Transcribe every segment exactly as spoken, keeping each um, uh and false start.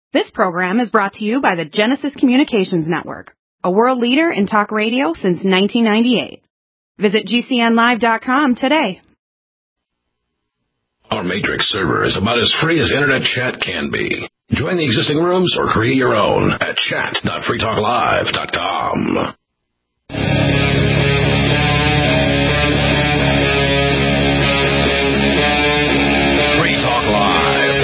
This program is brought to you by the Genesis Communications Network, a world leader in talk radio since nineteen ninety-eight. Visit G C N live dot com today. Our Matrix server is about as free as internet chat can be. Join the existing rooms or create your own at chat dot free talk live dot com. Free Talk Live.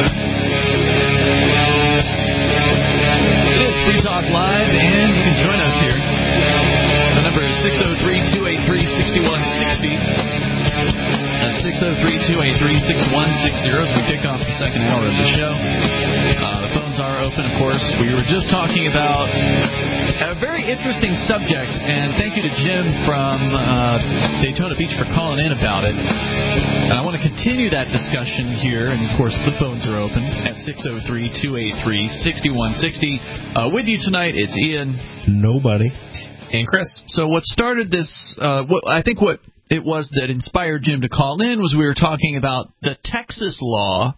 It is Free Talk Live, and you can join us here. The number is six oh three, two eight three, six one six oh. That's six oh three, two eight three, six one six oh as we kick off the second hour of the show. Uh, the phones are open, of course. We were just talking about a very interesting subject, and thank you to Jim from uh, Daytona Beach for calling in about it. And I want to continue that discussion here, and of course the phones are open at six oh three, two eight three, six one six oh. Uh, with you tonight, it's Ian. Nobody. And Chris. So what started this, uh, what I think what it was that inspired Jim to call in was we were talking about the Texas law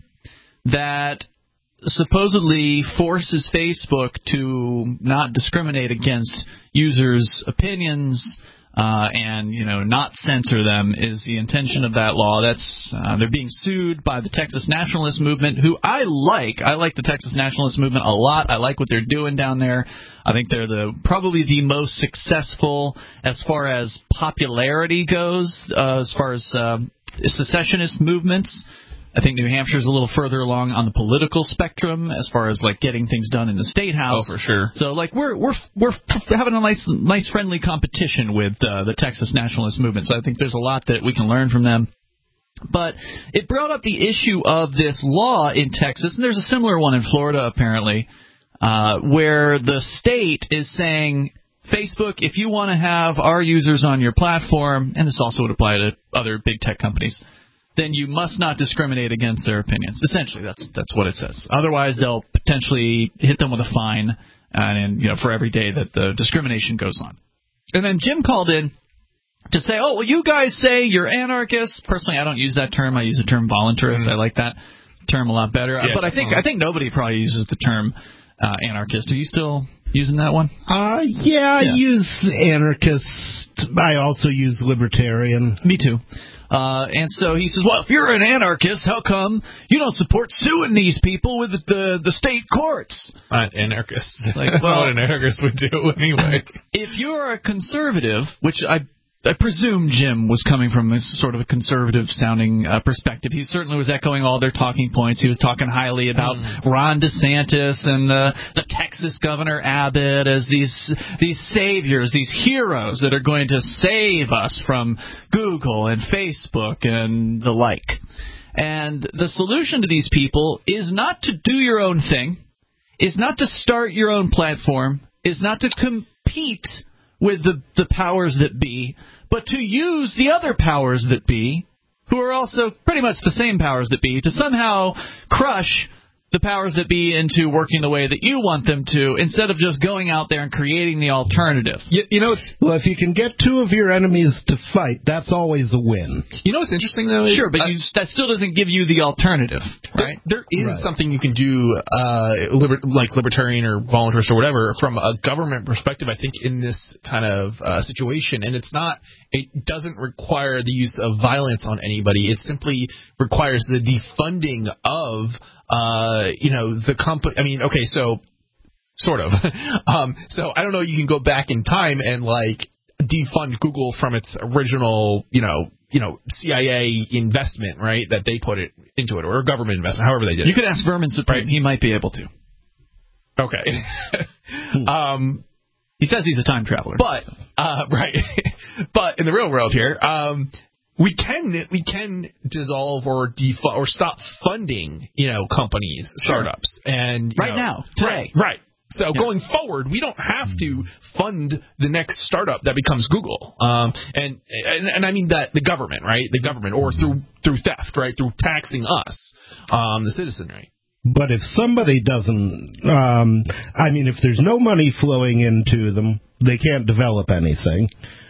that supposedly forces Facebook to not discriminate against users' opinions uh, and, you know, not censor them is the intention of that law. That's uh, they're being sued by the Texas Nationalist Movement, who I like. I like the Texas Nationalist Movement a lot. I like what they're doing down there. I think they're the probably the most successful as far as popularity goes, uh, as far as uh, secessionist movements. I think New Hampshire's a little further along on the political spectrum as far as like getting things done in the state house. Oh, for sure. So like we're we're we're having a nice nice friendly competition with uh, the Texas Nationalist Movement. So I think there's a lot that we can learn from them. But it brought up the issue of this law in Texas, and there's a similar one in Florida apparently, uh, where the state is saying, Facebook, if you want to have our users on your platform, and this also would apply to other big tech companies, then you must not discriminate against their opinions. Essentially, that's that's what it says. Otherwise, they'll potentially hit them with a fine, and you know, for every day that the discrimination goes on. And then Jim called in to say, "Oh, well, you guys say you're anarchists." Personally, I don't use that term. I use the term voluntarist. Mm-hmm. I like that term a lot better. Yeah, but I think I think nobody probably uses the term uh, anarchist. Are you still using that one? Uh, yeah, I yeah. use anarchist. I also use libertarian. Me too. Uh, and so he says, well, if you're an anarchist, how come you don't support suing these people with the the state courts? Not anarchists. Like, That's well, not what an anarchist would do anyway. If you're a conservative, which I I presume Jim was coming from a sort of a conservative-sounding uh, perspective. He certainly was echoing all their talking points. He was talking highly about mm. Ron DeSantis and uh, the Texas Governor Abbott as these these saviors, these heroes that are going to save us from Google and Facebook and the like. And the solution to these people is not to do your own thing, is not to start your own platform, is not to compete with the, the powers that be, but to use the other powers that be, who are also pretty much the same powers that be, to somehow crush the powers that be into working the way that you want them to, instead of just going out there and creating the alternative. You, you know, it's, well, if you can get two of your enemies to fight, that's always a win. You know what's interesting, though? Is, sure, but uh, you, that still doesn't give you the alternative, right? There, there is right. something you can do, uh, liber- like libertarian or voluntarist or whatever, from a government perspective, I think, in this kind of uh, situation. And it's not, it doesn't require the use of violence on anybody. It simply requires the defunding of Uh, you know, the company, I mean, okay, so, sort of. um, so, I don't know, you can go back in time and, like, defund Google from its original, you know, you know, C I A investment, right, that they put it into it, or a government investment, however they did it. You could ask Vermin Supreme. Right. He might be able to. Okay. um, he says he's a time traveler. But, uh, right. But in the real world here, um, We can we can dissolve or defund or stop funding, you know, companies, startups, sure. and you right know, now, today, right. right. So yeah. going forward, we don't have to fund the next startup that becomes Google, um, and, and and I mean that the government, right? The government, or through through theft, right? Through taxing us, um, the citizenry. But if somebody doesn't, um, I mean, if there's no money flowing into them, they can't develop anything.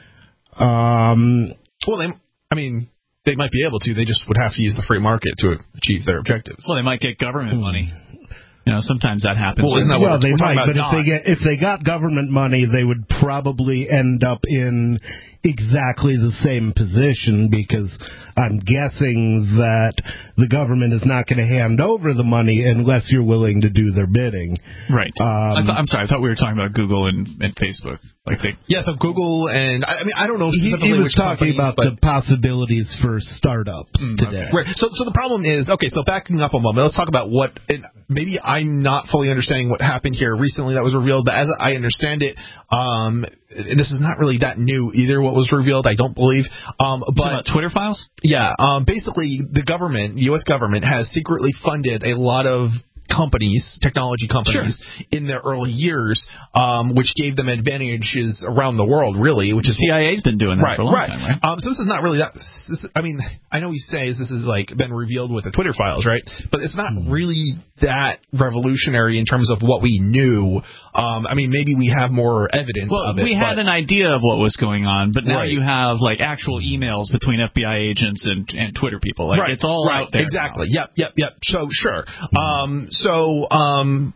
Um, well, they. I mean, they might be able to. They just would have to use the free market to achieve their objectives. Well, they might get government money. You know, sometimes that happens. Well, isn't that well, what they we're talking might, about? but if they get if they got government money, they would probably end up in exactly the same position, because I'm guessing that the government is not going to hand over the money unless you're willing to do their bidding. Right. Um, I th- I'm sorry. I thought we were talking about Google and, and Facebook. Like they, yeah, so Google and I, I mean I don't know he, specifically he was which talking companies, about but, the possibilities for startups Mm, today. okay. right. So so the problem is, okay, so backing up a moment, let's talk about what, and maybe I'm not fully understanding what happened here recently that was revealed, but as I understand it, um, and this is not really that new either, what was revealed, I don't believe. Um, but about Twitter files? Yeah, um, basically the government, U S government, has secretly funded a lot of companies, technology companies, sure. in their early years, um, which gave them advantages around the world, really. Which the is C I A's been doing that right, for a long right. time, right? Um, so this is not really that. This, I mean, I know he says this is like been revealed with the Twitter files, right? But it's not mm. really that revolutionary in terms of what we knew. Um, I mean, maybe we have more evidence well, of it. we had but, an idea of what was going on, but now right. you have like actual emails between F B I agents and, and Twitter people. Like right, it's all right, out there. Exactly. Now. Yep. Yep. Yep. So sure. Um. So um. Um,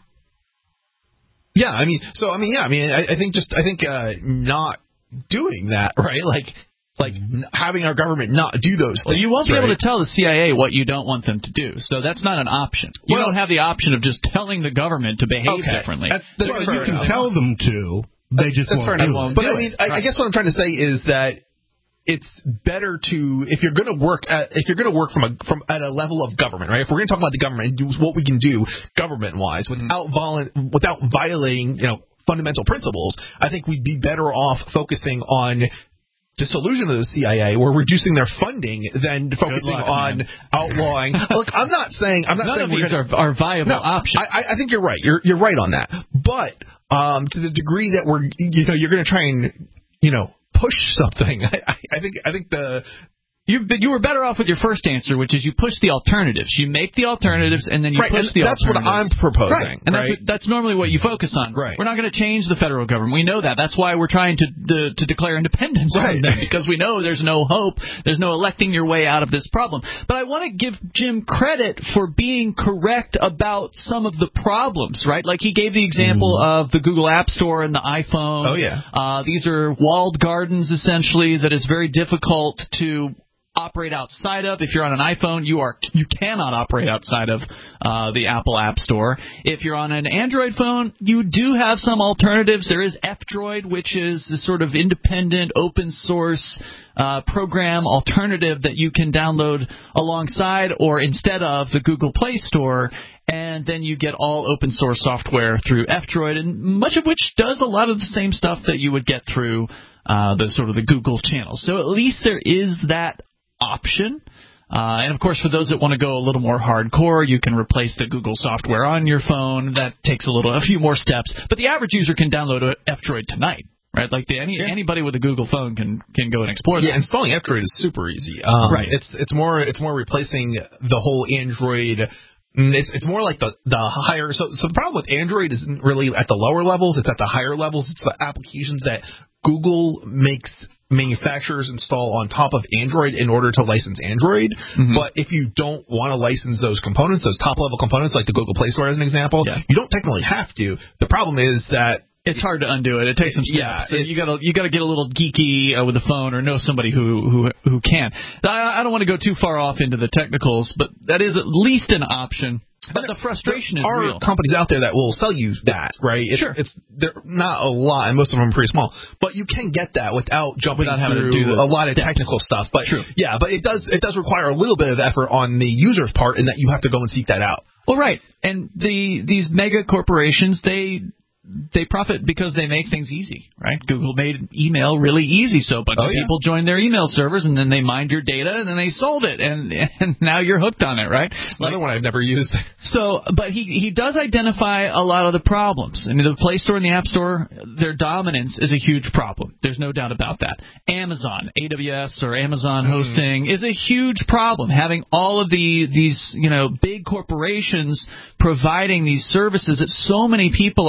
yeah, I mean, so I mean, yeah, I mean, I, I think just, I think uh, not doing that, right? Like, like mm-hmm. having our government not do those well, things. You won't be right? able to tell the C I A what you don't want them to do, so that's not an option. You well, don't have the option of just telling the government to behave okay. differently. That's, that's well, fair you can enough. tell them to. They just that's won't fair do enough. it. But I mean, I, I guess what I'm trying to say is that it's better to, if you're going to work at, if you're going to work from a from at a level of government, right? If we're going to talk about the government and do what we can do government wise without mm-hmm. volu- without violating, you know, fundamental principles, I think we'd be better off focusing on dissolution of the C I A or reducing their funding than focusing luck, on man. outlawing. Look, I'm not saying I'm not None saying of we're these gonna, are, are viable no, options. I, I think you're right. You're you're right on that. But um, to the degree that we're, you know, you're going to try and, you know, push something. I, I think I think the you you were better off with your first answer, which is you push the alternatives. You make the alternatives, and then you right, push and the that's alternatives. That's what I'm proposing. Right. And right? that's, that's normally what you focus on. Right. We're not going to change the federal government. We know that. That's why we're trying to to, to declare independence right. from them, because we know there's no hope. There's no electing your way out of this problem. But I want to give Jim credit for being correct about some of the problems, right? Like he gave the example mm. of the Google App Store and the iPhone. Oh, yeah. Uh, these are walled gardens, essentially, that is very difficult to operate outside of. If you're on an iPhone, you are you cannot operate outside of uh, the Apple App Store. If you're on an Android phone, you do have some alternatives. There is F-Droid, which is the sort of independent, open source uh, program alternative that you can download alongside or instead of the Google Play Store. And then you get all open source software through F-Droid, and much of which does a lot of the same stuff that you would get through uh, the sort of the Google channel. So at least there is that option. Uh, and, of course, for those that want to go a little more hardcore, you can replace the Google software on your phone. That takes a little, a few more steps. But the average user can download F-Droid tonight. Right, like the, any yeah. anybody with a Google phone can can go and explore that. Yeah, installing F-Droid is super easy. Um, right, it's it's more it's more replacing the whole Android. It's it's more like the the higher. So so the problem with Android isn't really at the lower levels. It's at the higher levels. It's the applications that Google makes manufacturers install on top of Android in order to license Android. Mm-hmm. But if you don't want to license those components, those top level components, like the Google Play Store as an example, yeah. you don't technically have to. The problem is that it's hard to undo it. It takes some steps. Yeah, so you gotta you gotta get a little geeky uh, with the phone, or know somebody who who who can. I, I don't want to go too far off into the technicals, but that is at least an option. But the frustration there is are real. Companies out there that will sell you that, right? It's, sure. It's they're not a lot, and most of them are pretty small. But you can get that without jumping without having through to do a lot of steps. technical stuff. But True. yeah, but it does it does require a little bit of effort on the user's part, in that you have to go and seek that out. Well, right, and the these mega corporations, they. They profit because they make things easy, right? Google made email really easy, so a bunch oh, of yeah. people joined their email servers, and then they mined your data, and then they sold it, and and now you're hooked on it, right? It's another like, one I've never used. So, but he he does identify a lot of the problems. I mean, the Play Store and the App Store, their dominance is a huge problem. There's no doubt about that. Amazon, A W S or Amazon mm. hosting is a huge problem. Having all of the these you know big corporations providing these services that so many people are relying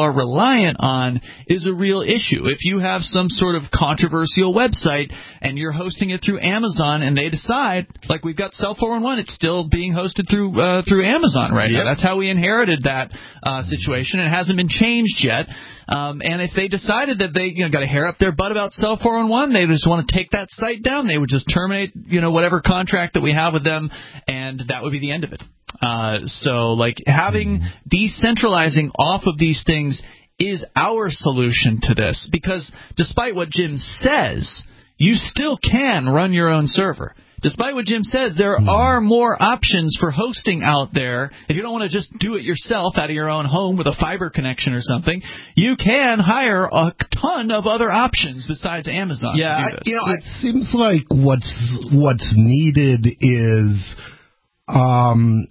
reliant on is a real issue. If you have some sort of controversial website and you're hosting it through Amazon and they decide, like we've got Cell four one one, it's still being hosted through uh, through Amazon right yep. now. That's how we inherited that uh, situation. It hasn't been changed yet. Um, and if they decided that they you know got a hair up their butt about Cell four one one, they just want to take that site down, they would just terminate you know whatever contract that we have with them, and that would be the end of it. Uh, so, like, having decentralizing off of these things is our solution to this, because despite what Jim says, you still can run your own server. Despite what Jim says, there are more options for hosting out there. If you don't want to just do it yourself out of your own home with a fiber connection or something, you can hire a ton of other options besides Amazon. Yeah, to do this. I, you know, it seems like what's what's needed is um,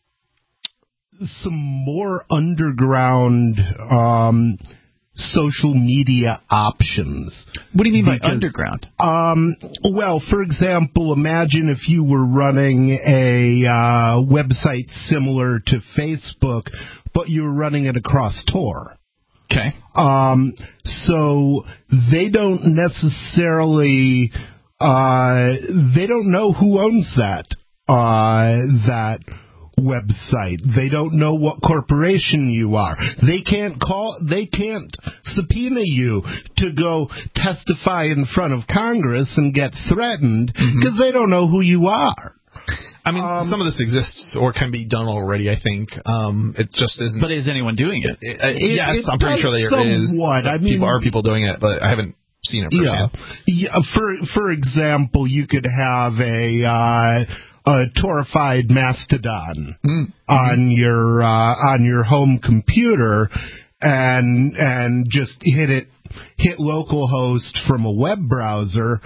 some more underground um, social media options. What do you mean because, by underground? Um, well, for example, imagine if you were running a uh, website similar to Facebook, but you were running it across Tor. Okay. Um, so they don't necessarily, uh, they don't know who owns that, uh, that website. They don't know what corporation you are. They can't call, they can't subpoena you to go testify in front of Congress and get threatened because mm-hmm. they don't know who you are. I mean, um, some of this exists or can be done already, I think. Um, it just isn't. But is anyone doing it? it, it, it yes, it I'm pretty sure there is. I mean, people are people doing it, but I haven't seen it firsthand. Yeah. yeah. For for example, you could have a uh, a Torified Mastodon mm-hmm. on your uh, on your home computer, and and just hit it hit localhost from a web browser.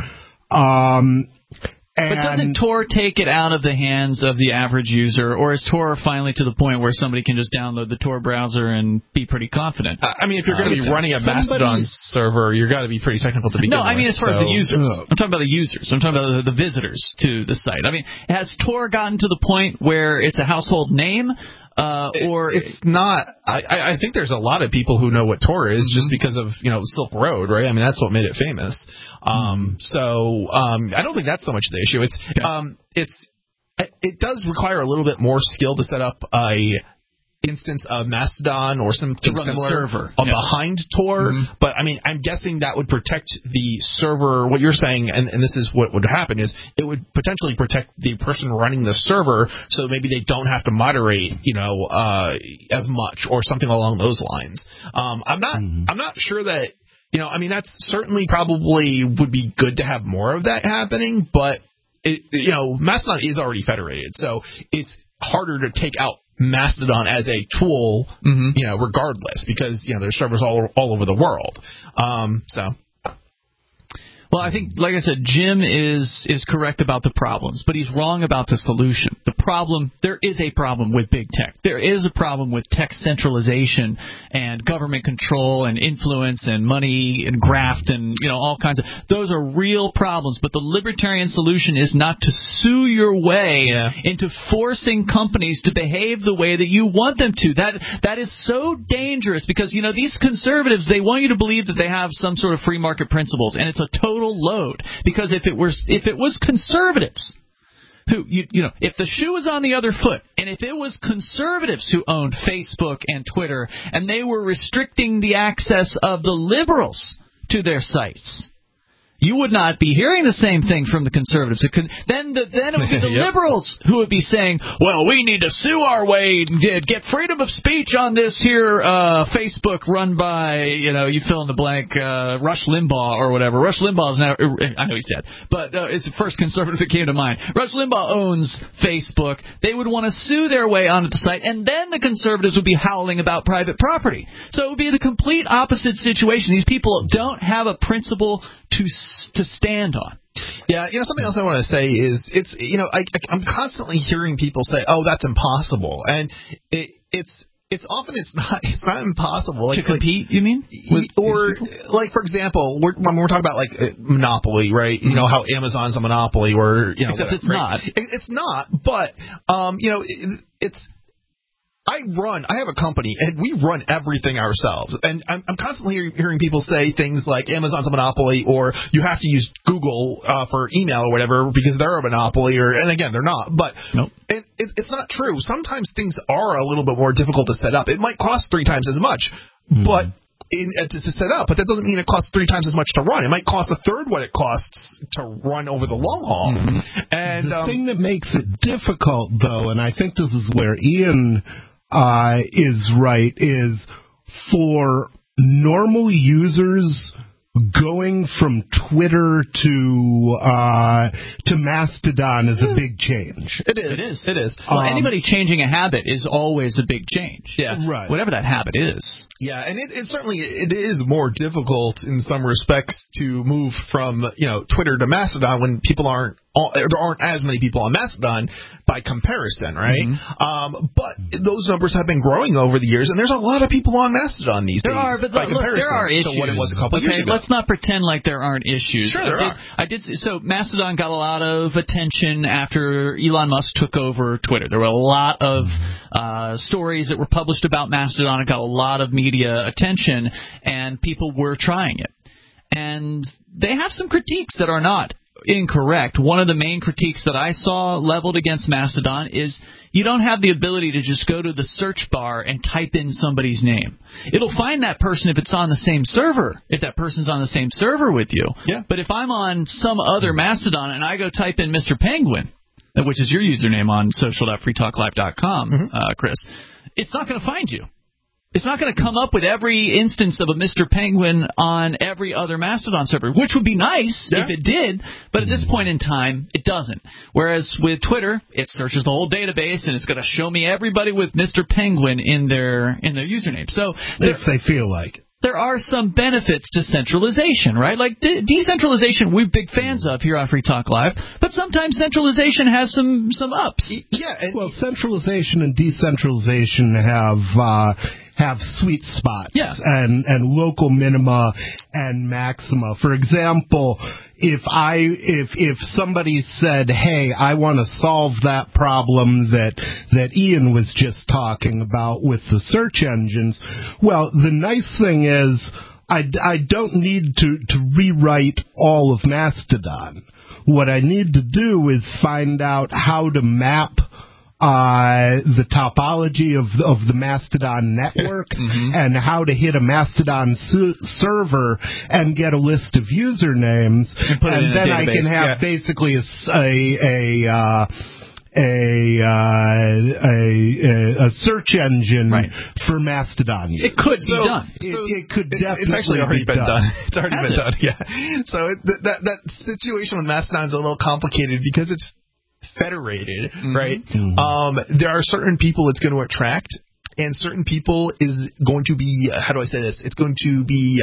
Um, But doesn't Tor take it out of the hands of the average user, or is Tor finally to the point where somebody can just download the Tor browser and be pretty confident? Uh, I mean, if you're going to uh, be running a Mastodon server, you've got to be pretty technical to begin with. No, I mean as far so. as the users. I'm talking about the users. I'm talking about the, the visitors to the site. I mean, has Tor gotten to the point where it's a household name? Uh, or it, it's not. I, I think there's a lot of people who know what Tor is mm-hmm. just because of you know Silk Road, right? I mean, that's what made it famous. Um, so um, I don't think that's so much the issue. It's okay. um, it's it does require a little bit more skill to set up a instance of Mastodon or something similar server. Uh, yeah. behind Tor. Mm-hmm. But I mean, I'm guessing that would protect the server. What you're saying, and, and this is what would happen, is it would potentially protect the person running the server, so maybe they don't have to moderate, you know, uh, as much or something along those lines. Um, I'm not. Mm-hmm. I'm not sure that. You know, I mean, that's certainly probably would be good to have more of that happening, but, it, you know, Mastodon is already federated, so it's harder to take out Mastodon as a tool, mm-hmm. you know, regardless, because, you know, there's servers all, all over the world. Um, so... Well, I think, like I said, Jim is is correct about the problems, but he's wrong about the solution. The problem, there is a problem with big tech. There is a problem with tech centralization and government control and influence and money and graft and, you know, all kinds of, those are real problems. But the libertarian solution is not to sue your way yeah. into forcing companies to behave the way that you want them to. That that is so dangerous because, you know, these conservatives, they want you to believe that they have some sort of free market principles, and it's a total load, because if it was if it was conservatives who you you know if the shoe was on the other foot, and if it was conservatives who owned Facebook and Twitter and they were restricting the access of the liberals to their sites, you would not be hearing the same thing from the conservatives. It could, then, the, then it would be the yep. liberals who would be saying, well, we need to sue our way and get freedom of speech on this here uh, Facebook run by, you know, you fill in the blank, uh, Rush Limbaugh or whatever. Rush Limbaugh is now, I know he's dead, but uh, it's the first conservative that came to mind. Rush Limbaugh owns Facebook. They would want to sue their way onto the site, and then the conservatives would be howling about private property. So it would be the complete opposite situation. These people don't have a principle to to stand on. Yeah, you know, something else I want to say is, it's, you know, I, I, I'm constantly hearing people say, oh, that's impossible. And it, it's it's often it's not it's not impossible. Like, to compete, like, you mean? With or, like, for example, we're, when we're talking about, like, uh, monopoly, right? Mm-hmm. You know, how Amazon's a monopoly, or, you know, except whatever, it's right? not. It, it's not, but, um, you know, it, it's... I run, I have a company, and we run everything ourselves. And I'm, I'm constantly hear, hearing people say things like Amazon's a monopoly, or you have to use Google uh, for email or whatever because they're a monopoly. Or and again, they're not. But nope. it, it, it's not true. Sometimes things are a little bit more difficult to set up. It might cost three times as much, mm-hmm. but in, uh, to, to set up. But that doesn't mean it costs three times as much to run. It might cost a third what it costs to run over the long haul. Mm-hmm. And the um, thing that makes it difficult, though, and I think this is where Ian Uh, is right, is for normal users going from Twitter to uh, to Mastodon is a big change. It is. It is. It is. Well, um, anybody changing a habit is always a big change. Yeah. Right. Whatever that habit is. Yeah, and it, it certainly it is more difficult in some respects to move from, you know, Twitter to Mastodon when people aren't there aren't as many people on Mastodon by comparison, right? Mm-hmm. Um, but those numbers have been growing over the years, and there's a lot of people on Mastodon these there days are, but by look, comparison there are issues. to what it was a couple okay, years ago. Let's not pretend like there aren't issues. Sure, there I did, are. I did. So Mastodon got a lot of attention after Elon Musk took over Twitter. There were a lot of uh, stories that were published about Mastodon. It got a lot of media attention, and people were trying it. And they have some critiques that are not incorrect. One of the main critiques that I saw leveled against Mastodon is you don't have the ability to just go to the search bar and type in somebody's name. It'll find that person if it's on the same server, if that person's on the same server with you. Yeah. But if I'm on some other Mastodon and I go type in Mister Penguin, which is your username on social dot free talk live dot com, mm-hmm. uh, Chris, it's not going to find you. It's not going to come up with every instance of a Mister Penguin on every other Mastodon server, which would be nice yeah. if it did, but at this point in time, it doesn't. Whereas with Twitter, it searches the whole database, and it's going to show me everybody with Mister Penguin in their in their username. So if they feel like it. There are some benefits to centralization, right? Like de- decentralization, we're big fans of here on Free Talk Live, but sometimes centralization has some some ups. Yeah. And well, centralization and decentralization have uh, have sweet spots yeah. and and local minima and maxima. For example, if I if if somebody said, "Hey, I want to solve that problem that that Ian was just talking about with the search engines," well, the nice thing is I, I don't need to to rewrite all of Mastodon. What I need to do is find out how to map Uh, the topology of the, of the Mastodon network mm-hmm. and how to hit a Mastodon su- server and get a list of usernames, and, and then I can have yeah. basically a a a, uh, a, uh, a a search engine right. for Mastodon use. It could so, be done. It, so it could it, definitely it's actually already be been done. done. It's already Has been it? done. Yeah. So it, that that situation with Mastodon is a little complicated because it's federated, mm-hmm. right? Mm-hmm. Um, there are certain people it's going to attract, and certain people is going to be, how do I say this? It's going to be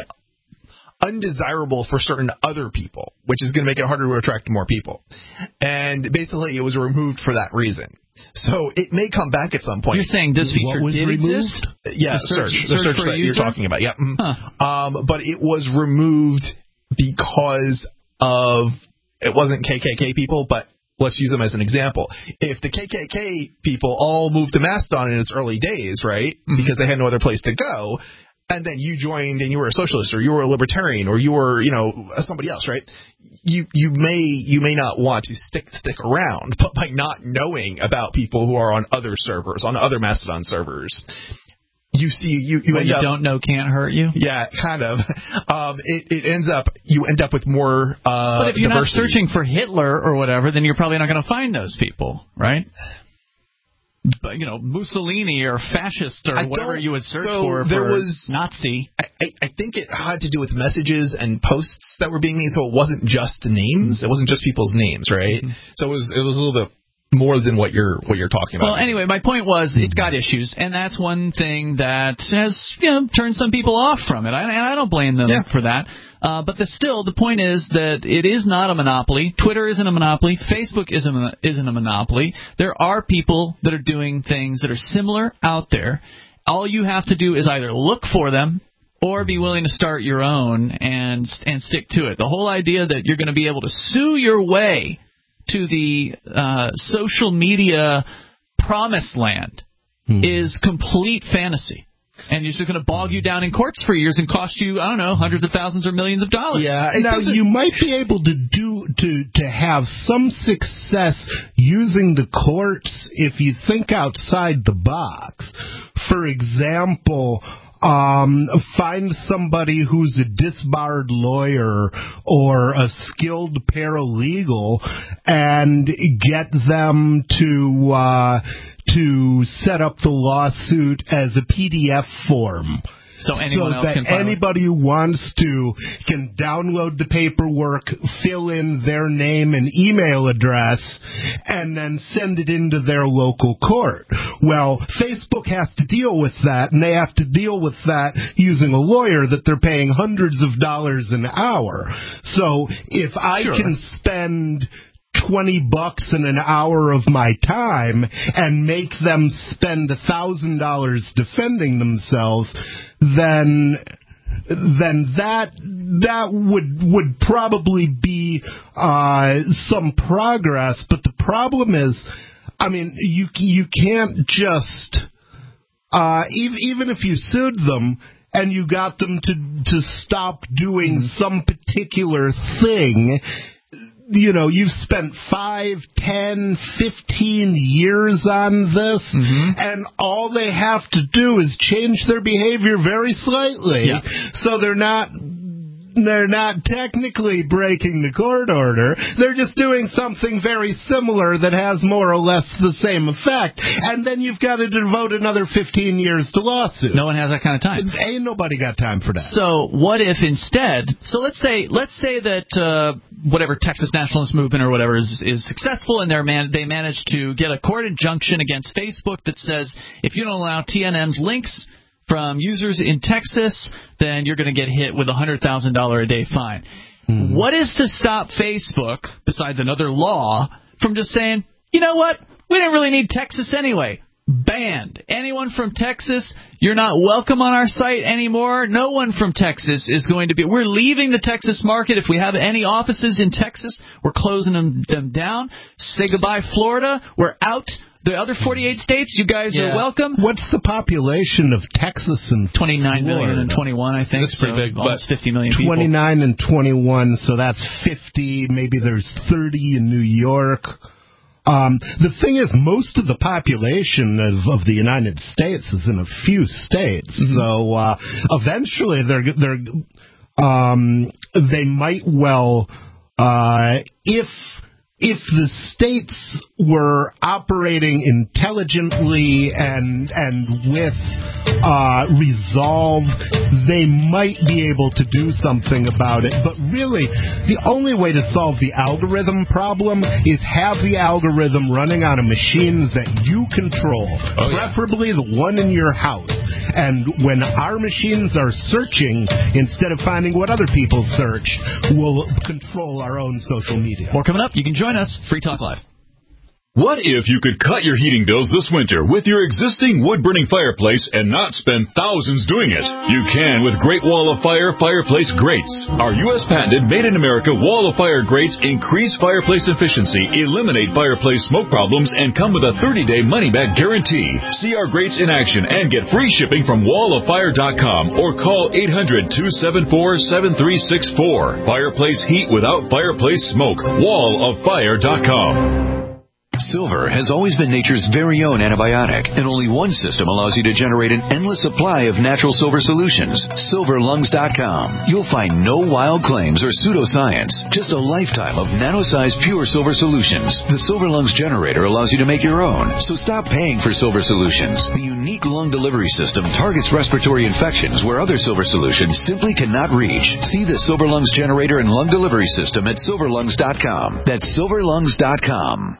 undesirable for certain other people, which is going to make it harder to attract more people. And basically, it was removed for that reason. So it may come back at some point. You're saying this feature did removed? exist? Yeah, the search, search, the search, search that user? you're talking about. Yeah. Mm-hmm. Huh. Um, but it was removed because of, it wasn't K K K people, but let's use them as an example. If the K K K people all moved to Mastodon in its early days, right, mm-hmm. because they had no other place to go, and then you joined and you were a socialist or you were a libertarian or you were, you know, somebody else, right, you you may you may not want to stick stick around, but by not knowing about people who are on other servers, on other Mastodon servers, you see, you, you what end you up, don't know can't hurt you? Yeah, kind of. Um, it, it ends up, you end up with more uh, But if you're diversity. not searching for Hitler or whatever, then you're probably not going to find those people, right? But, you know, Mussolini or fascist or I whatever you would search so for there for was, Nazi. I, I think it had to do with messages and posts that were being made, so it wasn't just names. Mm-hmm. It wasn't just people's names, right? Mm-hmm. So it was it was a little bit more than what you're what you're talking about. Well, anyway, my point was it's got issues, and that's one thing that has, you know, turned some people off from it. I, and I don't blame them yeah. for that. Uh, but the, still, the point is that it is not a monopoly. Twitter isn't a monopoly. Facebook isn't a, isn't a monopoly. There are people that are doing things that are similar out there. All you have to do is either look for them or be willing to start your own and and stick to it. The whole idea that you're going to be able to sue your way to the uh, social media promised land hmm. is complete fantasy. And it's just going to bog you down in courts for years and cost you, I don't know, hundreds of thousands or millions of dollars. Yeah, now you might be able to do to to have some success using the courts if you think outside the box. For example, Um, find somebody who's a disbarred lawyer or a skilled paralegal and get them to uh, to set up the lawsuit as a P D F form. So anyone so else that can file anybody who wants to can download the paperwork, fill in their name and email address, and then send it into their local court. Well, Facebook has to deal with that, and they have to deal with that using a lawyer that they're paying hundreds of dollars an hour. So if I sure. can spend twenty bucks in an hour of my time and make them spend a thousand dollars defending themselves, then then that that would would probably be uh, some progress. But the problem is, I mean, you you can't just uh, even even if you sued them and you got them to to stop doing mm-hmm. some particular thing. You know, you've spent five, ten, fifteen years on this, mm-hmm. and all they have to do is change their behavior very slightly, yeah. so they're not they're not technically breaking the court order. They're just doing something very similar that has more or less the same effect, and then you've got to devote another fifteen years to lawsuit. No one has that kind of time. Ain't nobody got time for that. So what if instead, so let's say let's say that uh, whatever Texas nationalist movement or whatever is, is successful, and they're man, they manage to get a court injunction against Facebook that says if you don't allow T N M's links from users in Texas, then you're going to get hit with a one hundred thousand dollars a day fine. Mm. What is to stop Facebook, besides another law, from just saying, you know what, we don't really need Texas anyway. Banned. Anyone from Texas, you're not welcome on our site anymore. No one from Texas is going to be. We're leaving the Texas market. If we have any offices in Texas, we're closing them, them down. Say goodbye, Florida. We're out. The other forty-eight states, you guys yeah. are welcome. What's the population of Texas and twenty-nine Florida? million and twenty-one, I think. That's pretty so big. Almost fifty million people. twenty-nine and twenty-one, so that's fifty. Maybe there's thirty in New York. Um, the thing is, most of the population of, of the United States is in a few states. Mm-hmm. So uh, eventually, they're they're um, they might well uh, if. If the states were operating intelligently and and with uh, resolve, they might be able to do something about it. But really, the only way to solve the algorithm problem is have the algorithm running on a machine that you control, oh, preferably yeah. the one in your house. And when our machines are searching, instead of finding what other people search, we'll control our own social media. More coming up. You can join us. Free Talk Live. What if you could cut your heating bills this winter with your existing wood-burning fireplace and not spend thousands doing it? You can with Great Wall of Fire Fireplace Grates. Our U S patented made-in-America Wall of Fire grates increase fireplace efficiency, eliminate fireplace smoke problems, and come with a thirty-day money-back guarantee. See our grates in action and get free shipping from wall of fire dot com or call eight hundred, two seven four, seven three six four. Fireplace heat without fireplace smoke. wall of fire dot com. Silver has always been nature's very own antibiotic, and only one system allows you to generate an endless supply of natural silver solutions. silver lungs dot com. You'll find no wild claims or pseudoscience, just a lifetime of nano-sized pure silver solutions. The Silver Lungs generator allows you to make your own, so stop paying for silver solutions. The unique lung delivery system targets respiratory infections where other silver solutions simply cannot reach. See the Silver Lungs generator and lung delivery system at silver lungs dot com. That's silver lungs dot com.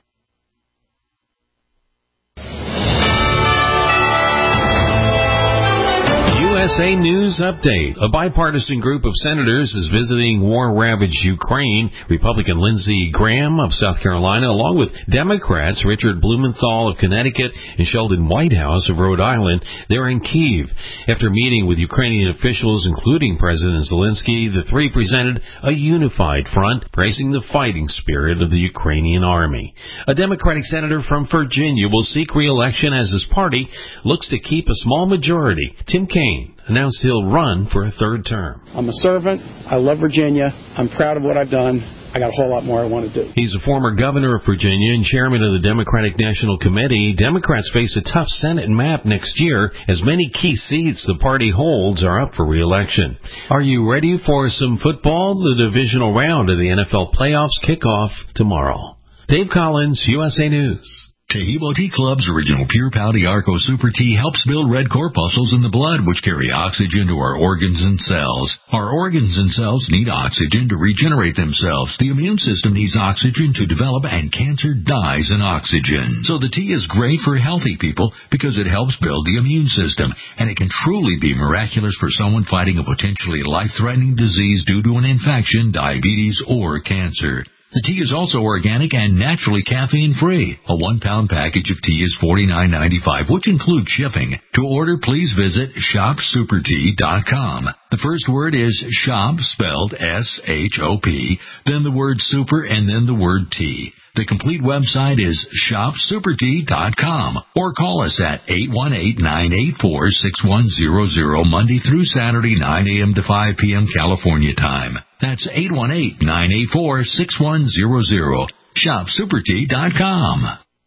S A News Update. A bipartisan group of senators is visiting war-ravaged Ukraine. Republican Lindsey Graham of South Carolina, along with Democrats Richard Blumenthal of Connecticut and Sheldon Whitehouse of Rhode Island, they're in Kyiv. After meeting with Ukrainian officials, including President Zelensky, the three presented a unified front, praising the fighting spirit of the Ukrainian army. A Democratic senator from Virginia will seek re-election as his party looks to keep a small majority. Tim Kaine announced he'll run for a third term. I'm a servant. I love Virginia. I'm proud of what I've done. I got a whole lot more I want to do. He's a former governor of Virginia and chairman of the Democratic National Committee. Democrats face a tough Senate map next year, as many key seats the party holds are up for re-election. Are you ready for some football? The divisional round of the N F L playoffs kick off tomorrow. Dave Collins, U S A News. Taheebo Tea Club's original Pure Pau Arco Super Tea helps build red corpuscles in the blood, which carry oxygen to our organs and cells. Our organs and cells need oxygen to regenerate themselves. The immune system needs oxygen to develop, and cancer dies in oxygen. So the tea is great for healthy people because it helps build the immune system, and it can truly be miraculous for someone fighting a potentially life-threatening disease due to an infection, diabetes, or cancer. The tea is also organic and naturally caffeine-free. A one-pound package of tea is forty-nine ninety-five, which includes shipping. To order, please visit shop super tea dot com. The first word is shop, spelled S H O P, then the word super, and then the word tea. The complete website is shop super tea dot com, or call us at eight one eight, nine eight four, six one zero zero, Monday through Saturday, nine a.m. to five p.m. California time. That's eight one eight, nine eight four, six one zero zero. shop super tea dot com.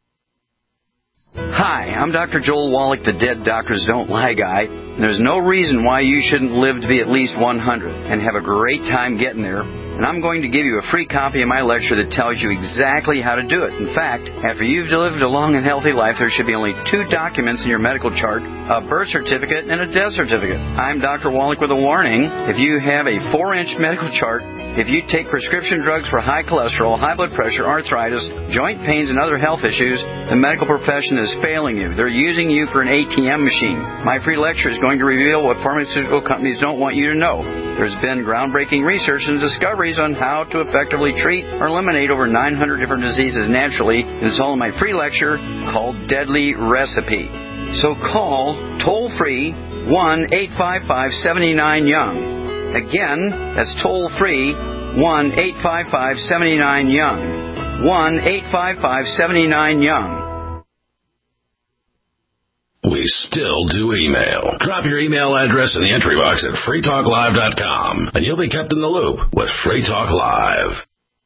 Hi, I'm Doctor Joel Wallach, the Dead Doctors Don't Lie guy. And there's no reason why you shouldn't live to be at least one hundred and have a great time getting there. And I'm going to give you a free copy of my lecture that tells you exactly how to do it. In fact, after you've lived a long and healthy life, there should be only two documents in your medical chart, a birth certificate and a death certificate. I'm Doctor Wallach with a warning. If you have a four-inch medical chart, if you take prescription drugs for high cholesterol, high blood pressure, arthritis, joint pains, and other health issues, the medical profession is failing you. They're using you for an A T M machine. My free lecture is going to reveal what pharmaceutical companies don't want you to know. There's been groundbreaking research and discoveries on how to effectively treat or eliminate over nine hundred different diseases naturally. And it's all in my free lecture called Deadly Recipe. So call toll-free one eight five five, seven nine, young. Again, that's toll-free one eight five five, seven nine, young. one eight five five, seven nine, young. We still do email. Drop your email address in the entry box at free talk live dot com, and you'll be kept in the loop with Free Talk Live.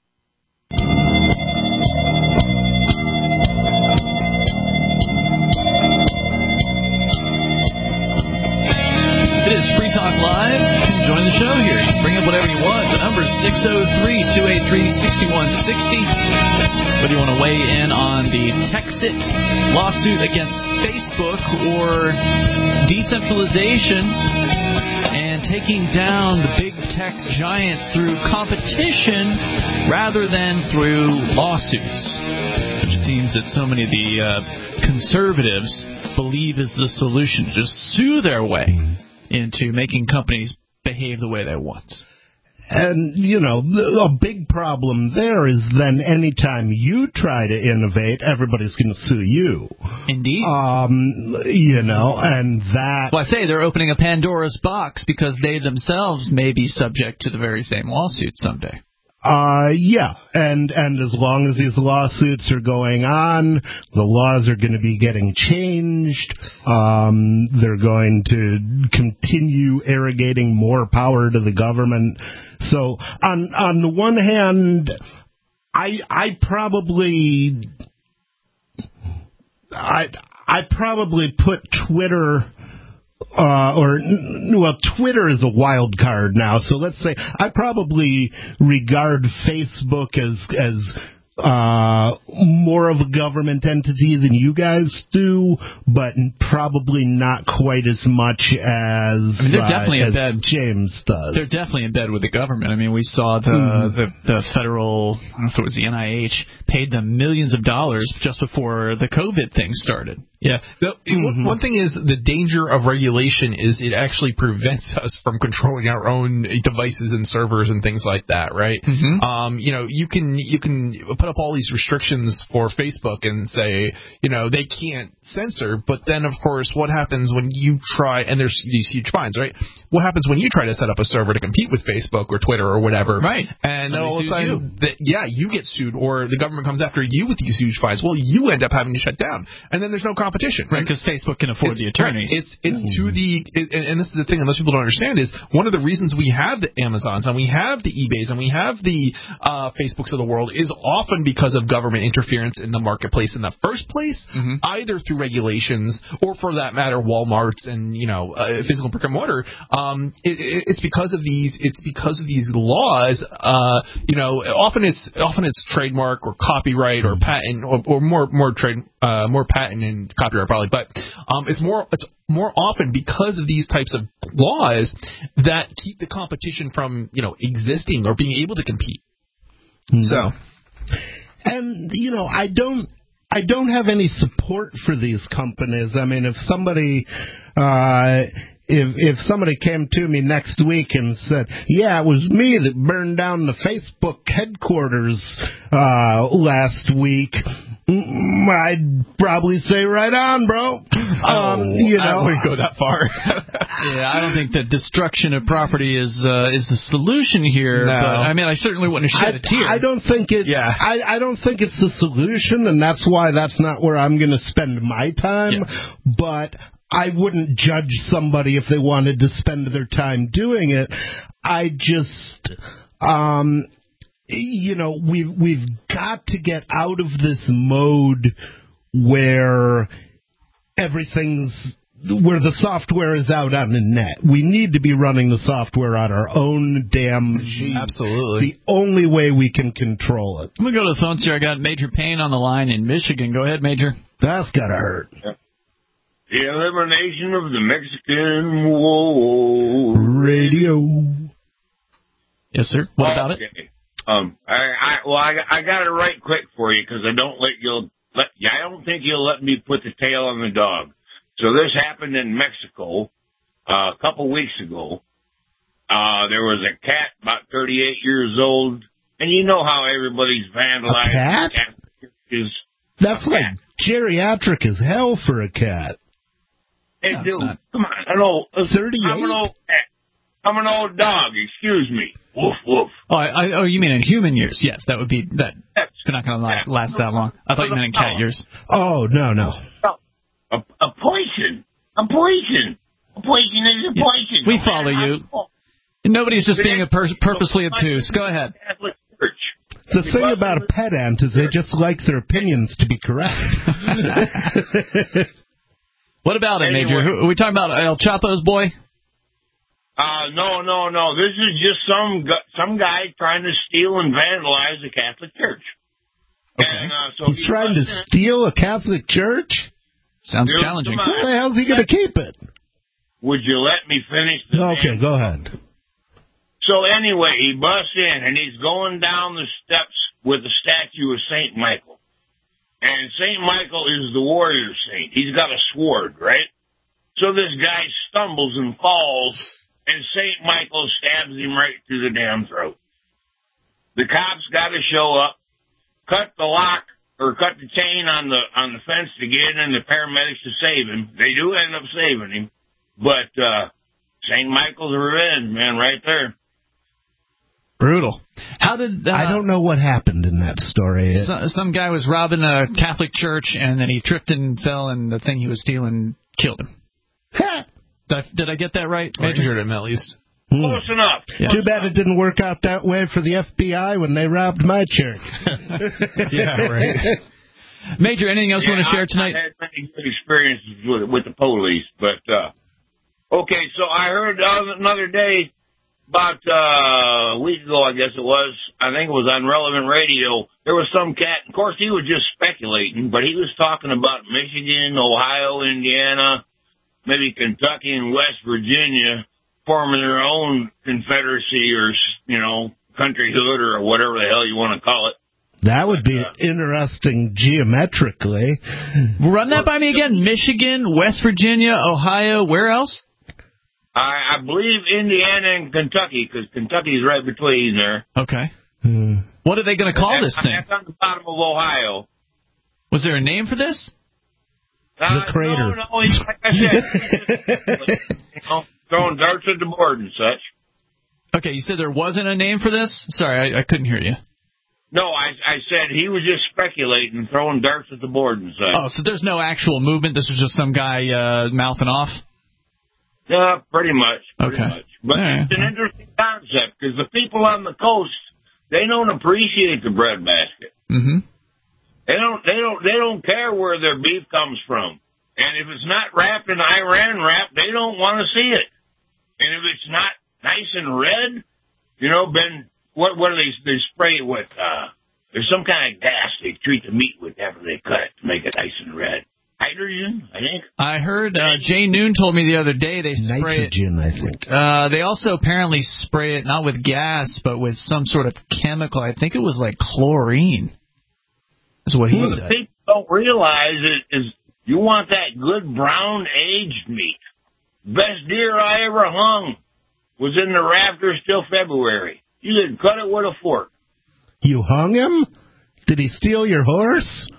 It is Free Talk Live. You can join the show here. You can bring up whatever you want. The number is six oh three, two eight three, six one six oh. Whether you want to weigh in on the Texit lawsuit against Facebook or decentralization and taking down the big tech giants through competition rather than through lawsuits, which it seems that so many of the uh, conservatives believe is the solution. Just sue their way into making companies behave the way they want. And, you know, a big problem there is then anytime you try to innovate, everybody's going to sue you. Indeed. Um, you know, and that... Well, I say they're opening a Pandora's box because they themselves may be subject to the very same lawsuit someday. Uh, yeah, and and as long as these lawsuits are going on, the laws are going to be getting changed. Um, they're going to continue irrigating more power to the government. So on on the one hand, I I probably I I probably put Twitter. Uh, or, well, Twitter is a wild card now, so let's say I probably regard Facebook as, as, uh, more of a government entity than you guys do, but probably not quite as much as, I mean, they're definitely uh, in as bed. James does. They're definitely in bed with the government. I mean, we saw the, mm. the, the federal, I don't know if it was the N I H, paid them millions of dollars just before the COVID thing started. Yeah. The, mm-hmm. One thing is the danger of regulation is it actually prevents us from controlling our own devices and servers and things like that, right? Mm-hmm. Um, you know, you can you can put up all these restrictions for Facebook and say, you know, they can't censor, but then of course, what happens when you try? And there's these huge fines, right? What happens when you try to set up a server to compete with Facebook or Twitter or whatever? Right. And then Somebody all of a sudden, you. that, yeah, you get sued, or the government comes after you with these huge fines. Well, you end up having to shut down, and then there's no competition, right? Because Facebook can afford it's, the attorneys. Right. It's it's mm. to the it, and this is the thing that most people don't understand is one of the reasons we have the Amazons and we have the eBays and we have the uh, Facebooks of the world is often because of government interference in the marketplace in the first place, mm-hmm. either through regulations or, for that matter, Walmarts and you know uh, physical brick and mortar. Um, it, it, it's because of these. It's because of these laws. Uh, you know, often it's often it's trademark or copyright or patent or, or more more trade uh, more patent and copyright probably, but um, it's more it's more often because of these types of laws that keep the competition from you know existing or being able to compete. Mm-hmm. So, and you know, I don't. I don't have any support for these companies. I mean, if somebody, uh, if if somebody came to me next week and said, "Yeah, it was me that burned down the Facebook headquarters uh, last week," I'd probably say, "Right on, bro." Um, oh, you know, I wouldn't go that far. Yeah, I don't think that destruction of property is uh, is the solution here. No. But I mean, I certainly wouldn't have shed I, a tear. I don't think it. Yeah. I, I don't think it's the solution, and that's why that's not where I'm going to spend my time. Yeah. But I wouldn't judge somebody if they wanted to spend their time doing it. I just, um, you know, we've we've got to get out of this mode where everything's where the software is out on the net. We need to be running the software on our own damn machine. Absolutely. The only way we can control it. I'm going to go to the phones here. I got Major Payne on the line in Michigan. Go ahead, Major. That's got to hurt. The elimination of the Mexican war. Radio. Yes, sir. What okay. about it? Um, I, I, well, I, I got it right quick for you because I don't let you let. I don't think you'll let me put the tail on the dog. So this happened in Mexico uh, a couple weeks ago. Uh, there was a cat about thirty-eight years old, and you know how everybody's vandalized. A cat? Is That's like cat. Geriatric as hell for a cat. Hey, no, dude, come on. I know. thirty-eight? I'm an old cat. I'm an old dog. Excuse me. Woof, woof. Oh, I, I, oh, you mean in human years? Yes, that would be that. That's not going to last that long. I thought you meant in cat years. Oh, no, no. A, a poison. A poison. A poison is a poison. We follow you. Nobody's just being a pur- purposely obtuse. Go ahead. The thing about a pet ant is they just like their opinions to be correct. What about it, Major? Who, are we talking about El Chapo's boy? Uh, no, no, no. This is just some some guy trying to steal and vandalize the Catholic Church. Okay. And, uh, so He's trying to steal a Catholic church? Sounds Dude, challenging. Where the hell is he going to keep it? Would you let me finish the Okay, name? go ahead. So anyway, he busts in, and he's going down the steps with the statue of Saint Michael. And Saint Michael is the warrior saint. He's got a sword, right? So this guy stumbles and falls, and Saint Michael stabs him right through the damn throat. The cops got to show up, cut the lock, or cut the chain on the on the fence to get in, the paramedics to save him. They do end up saving him, but uh, Saint Michael's revenge, man, right there. Brutal. How did uh, I don't know what happened in that story. So, some guy was robbing a Catholic church, and then he tripped and fell, and the thing he was stealing killed him. did, I, did I get that right, Major? I heard him at least. Hmm. Close enough. Yeah. Too bad it didn't work out that way for the F B I when they robbed my church. Yeah, right. Major, anything else yeah, you want to share tonight? I had many good experiences with with the police, but uh, okay. So I heard another day, about uh, a week ago, I guess it was. I think it was on Relevant Radio. There was some cat. Of course, he was just speculating, but he was talking about Michigan, Ohio, Indiana, maybe Kentucky and West Virginia forming their own confederacy or, you know, countryhood or whatever the hell you want to call it. That would be interesting geometrically. Run that by me again. Michigan, West Virginia, Ohio, where else? I, I believe Indiana and Kentucky, because Kentucky's right between there. Okay. Hmm. What are they going to call that's, this thing? That's on the bottom of Ohio. Was there a name for this? Uh, the crater. No, no, it's like I said, you know, throwing darts at the board and such. Okay, you said there wasn't a name for this? Sorry, I, I couldn't hear you. No, I, I said he was just speculating, throwing darts at the board and such. Oh, so there's no actual movement? This was just some guy uh, mouthing off? Yeah, pretty much. Pretty okay. much. But right. It's an interesting concept because the people on the coast, they don't appreciate the breadbasket. Mm-hmm. They don't. They don't. They don't care where their beef comes from. And if it's not wrapped in Iran wrap, they don't want to see it. And if it's not nice and red, you know, Ben, what what do they they spray it with? Uh, there's some kind of gas they treat the meat with after they cut it to make it nice and red. Hydrogen, I think. I heard uh, Jay Noon told me the other day they spray Nitrogen, it. I think. Uh, they also apparently spray it not with gas, but with some sort of chemical. I think it was like chlorine. That's what he well, said. The people don't realize it is you want that good brown aged meat. Best deer I ever hung was in the rafters till February. You could cut it with a fork. You hung him? Did he steal your horse?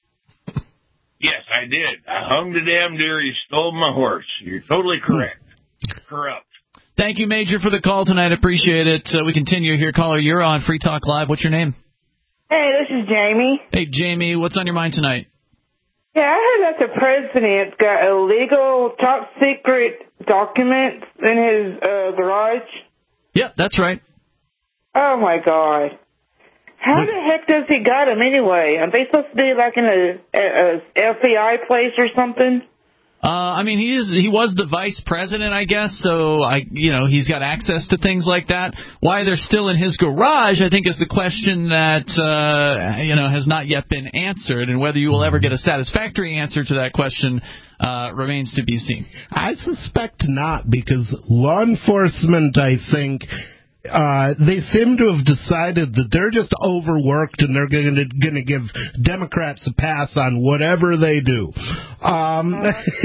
Yes, I did. I hung the damn deer. He stole my horse. You're totally correct. Corrupt. Thank you, Major, for the call tonight. Appreciate it. Uh, we continue here. Caller, you're on Free Talk Live. What's your name? Hey, this is Jamie. Hey, Jamie. What's on your mind tonight? Yeah, I heard that the president's got illegal, top secret documents in his uh, garage. Yep, that's right. Oh, my God. How what? the heck does he got them anyway? Are they supposed to be like in a, a, a F B I place or something? Uh, I mean, he is. He was the vice president, I guess. So I, you know, he's got access to things like that. Why they're still in his garage, I think, is the question that uh, you know has not yet been answered, and whether you will ever get a satisfactory answer to that question uh, remains to be seen. I suspect not, because law enforcement, I think. Uh, they seem to have decided that they're just overworked and they're going to going to give Democrats a pass on whatever they do. Um,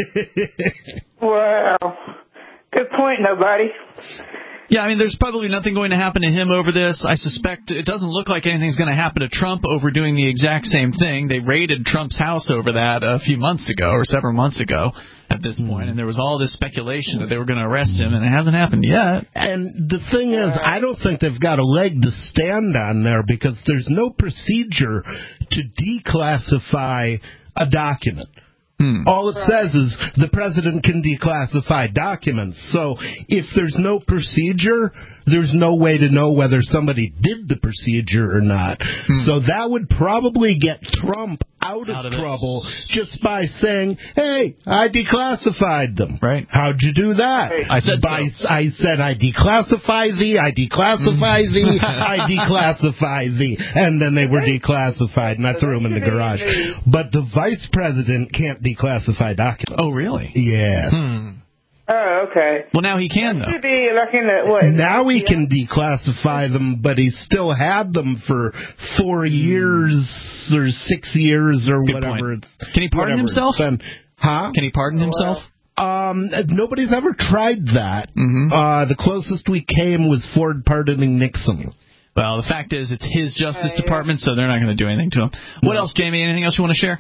wow. Good point, nobody. Yeah, I mean, there's probably nothing going to happen to him over this. I suspect it doesn't look like anything's going to happen to Trump over doing the exact same thing. They raided Trump's house over that a few months ago or several months ago at this point, and there was all this speculation that they were going to arrest him, and it hasn't happened yet. And the thing is, I don't think they've got a leg to stand on there, because there's no procedure to declassify a document. Hmm. All it says is the president can declassify documents. So if there's no procedure, there's no way to know whether somebody did the procedure or not. Hmm. So that would probably get Trump out of, out of trouble it. just by saying, hey, I declassified them. Right. How'd you do that? I said by, so. I said I declassify thee, I declassify thee, I declassify thee. And then they were declassified, and I threw them in the garage. But the vice president can't declassify documents. Oh, really? Yes. Hmm. Oh, okay. Well, now he can, though. Should be like in the, what, now he can declassify them, but he still had them for four years or six years or whatever. It's, can he pardon himself? Huh? Can he pardon himself? Um, nobody's ever tried that. Mm-hmm. Uh, the closest we came was Ford pardoning Nixon. Well, the fact is, it's his Justice uh, yeah. Department, so they're not going to do anything to him. What no. else, Jamie? Anything else you want to share?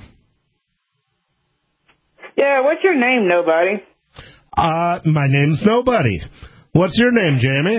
Yeah, what's your name, nobody? Uh, my name's Nobody. What's your name, Jamie?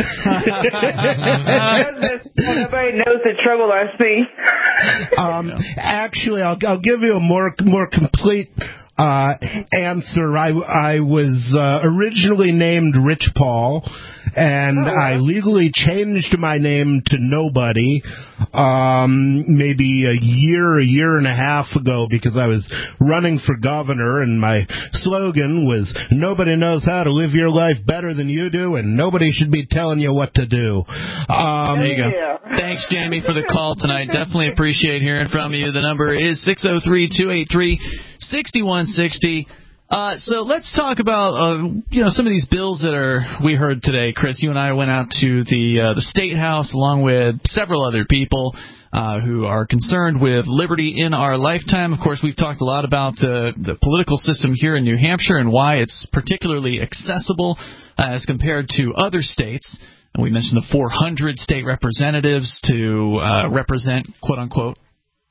Nobody knows the trouble I see. um, actually, I'll, I'll give you a more more complete uh, answer. I, I was uh, originally named Rich Paul, and oh. I legally changed my name to Nobody um, maybe a year, a year and a half ago, because I was running for governor, and my slogan was, nobody knows how to live your life better than you do, and nobody should be telling you what to do. Um, there you go. Yeah. Thanks, Jamie, for the call tonight. Definitely appreciate hearing from you. The number is six oh three, two eight three, six one six oh. Uh, so let's talk about uh, you know some of these bills that are we heard today. Chris, you and I went out to the uh, the State House along with several other people. uh, who are concerned with liberty in our lifetime. Of course, we've talked a lot about the, the political system here in New Hampshire and why it's particularly accessible uh, as compared to other states. And we mentioned the four hundred state representatives to uh, represent, quote-unquote,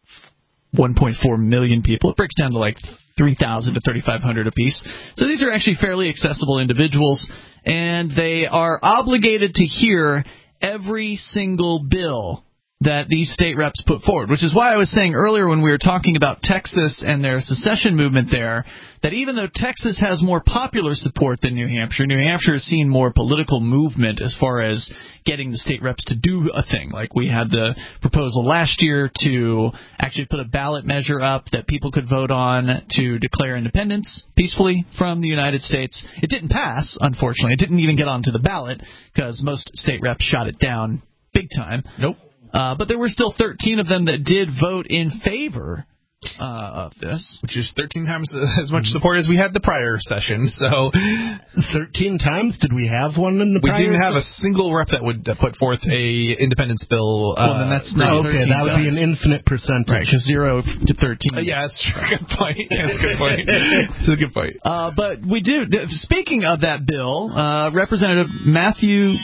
one point four million people. It breaks down to like three thousand to thirty-five hundred apiece. So these are actually fairly accessible individuals, and they are obligated to hear every single bill that these state reps put forward, which is why I was saying earlier when we were talking about Texas and their secession movement there, that even though Texas has more popular support than New Hampshire, New Hampshire has seen more political movement as far as getting the state reps to do a thing. Like we had the proposal last year to actually put a ballot measure up that people could vote on to declare independence peacefully from the United States. It didn't pass, unfortunately. It didn't even get onto the ballot because most state reps shot it down big time. Nope. Uh, but there were still thirteen of them that did vote in favor uh, of this. Which is thirteen times as much support as we had the prior session. So, thirteen times? Did we have one in the we prior didn't have a session? single rep that would uh, put forth a independence bill. Uh, well, then that's not okay, that would be an infinite percentage. Right, because zero to thirteen. Uh, yeah, that's true. Good point. Yeah, that's a good point. That's a good point. Uh, but we do. Speaking of that bill, uh, Representative Matthew